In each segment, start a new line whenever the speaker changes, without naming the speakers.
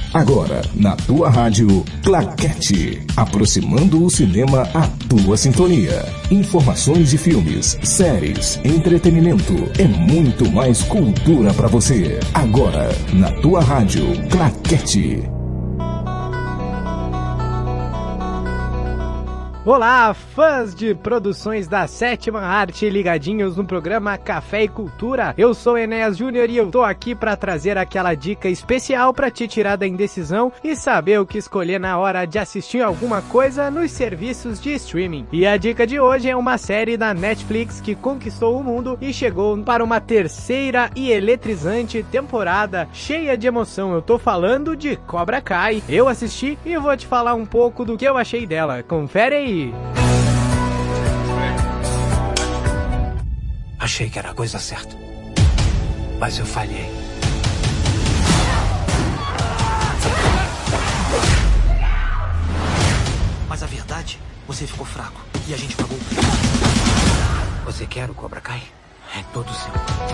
Agora, na tua rádio, Claquete. Aproximando o cinema à tua sintonia. Informações de filmes, séries, entretenimento e muito mais cultura pra você. Agora, na tua rádio, Claquete.
Olá, fãs de produções da Sétima Arte ligadinhos no programa Café e Cultura. Eu sou Enéas Júnior e eu tô aqui pra trazer aquela dica especial pra te tirar da indecisão e saber o que escolher na hora de assistir alguma coisa nos serviços de streaming. E a dica de hoje é uma série da Netflix que conquistou o mundo e chegou para uma terceira e eletrizante temporada cheia de emoção. Eu tô falando de Cobra Kai. Eu assisti e vou te falar um pouco do que eu achei dela. Confere aí.
Achei que era a coisa certa, mas eu falhei. Mas a verdade, você ficou fraco e a gente pagou o preço. Você quer o Cobra Kai? É todo seu.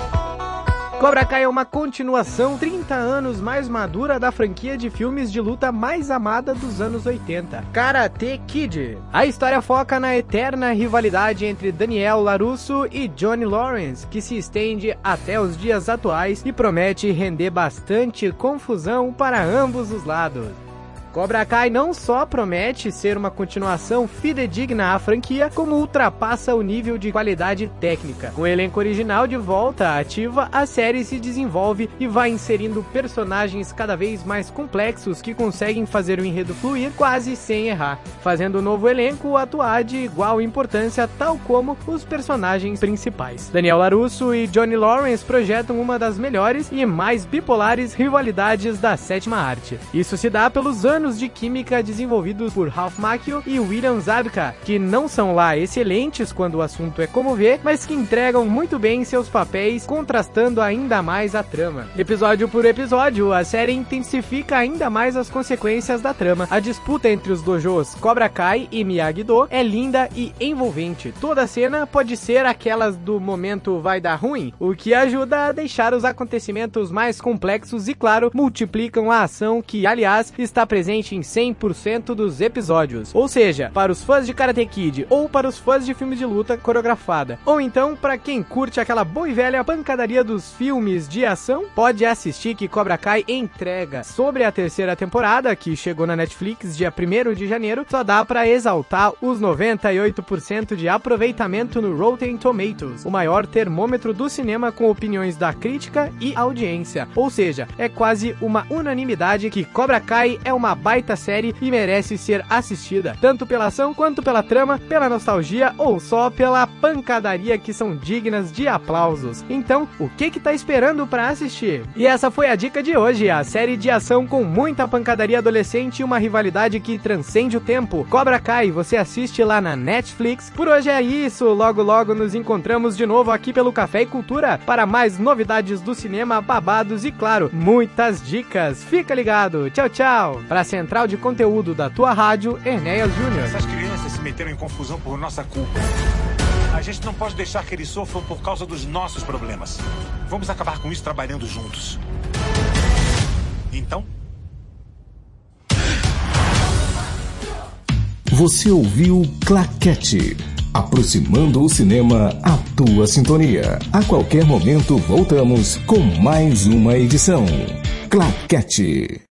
Cobra Kai é uma continuação 30 anos mais madura da franquia de filmes de luta mais amada dos anos 80, Karate Kid. A história foca na eterna rivalidade entre Daniel LaRusso e Johnny Lawrence, que se estende até os dias atuais e promete render bastante confusão para ambos os lados. Cobra Kai não só promete ser uma continuação fidedigna à franquia, como ultrapassa o nível de qualidade técnica. Com o elenco original de volta ativa, a série se desenvolve e vai inserindo personagens cada vez mais complexos que conseguem fazer o enredo fluir quase sem errar, fazendo o novo elenco atuar de igual importância, tal como os personagens principais. Daniel LaRusso e Johnny Lawrence projetam uma das melhores e mais bipolares rivalidades da sétima arte. Isso se dá pelos anos de química desenvolvidos por Ralph Macchio e William Zabka, que não são lá excelentes quando o assunto é comover, mas que entregam muito bem seus papéis, contrastando ainda mais a trama. Episódio por episódio, a série intensifica ainda mais as consequências da trama. A disputa entre os dojos Cobra Kai e Miyagi-Do é linda e envolvente. Toda cena pode ser aquelas do momento vai dar ruim, o que ajuda a deixar os acontecimentos mais complexos e, claro, multiplicam a ação que, aliás, está presente em 100% dos episódios. Ou seja, para os fãs de Karate Kid ou para os fãs de filmes de luta coreografada. Ou então, para quem curte aquela boa e velha pancadaria dos filmes de ação, pode assistir que Cobra Kai entrega. Sobre a terceira temporada, que chegou na Netflix dia 1º de janeiro, só dá para exaltar os 98% de aproveitamento no Rotten Tomatoes, o maior termômetro do cinema com opiniões da crítica e audiência. Ou seja, é quase uma unanimidade que Cobra Kai é uma baita série e merece ser assistida, tanto pela ação quanto pela trama, pela nostalgia ou só pela pancadaria, que são dignas de aplausos. Então, o que tá esperando pra assistir? E essa foi a dica de hoje, a série de ação com muita pancadaria adolescente e uma rivalidade que transcende o tempo. Cobra Kai, você assiste lá na Netflix. Por hoje é isso, logo logo nos encontramos de novo aqui pelo Café e Cultura para mais novidades do cinema, babados e, claro, muitas dicas. Fica ligado, tchau, tchau! Para a central de conteúdo da tua rádio, Enéas Júnior.
Essas crianças se meteram em confusão por nossa culpa. A gente não pode deixar que eles sofram por causa dos nossos problemas. Vamos acabar com isso trabalhando juntos. Então?
Você ouviu Claquete. Aproximando o cinema à tua sintonia. A qualquer momento voltamos com mais uma edição. Claquete.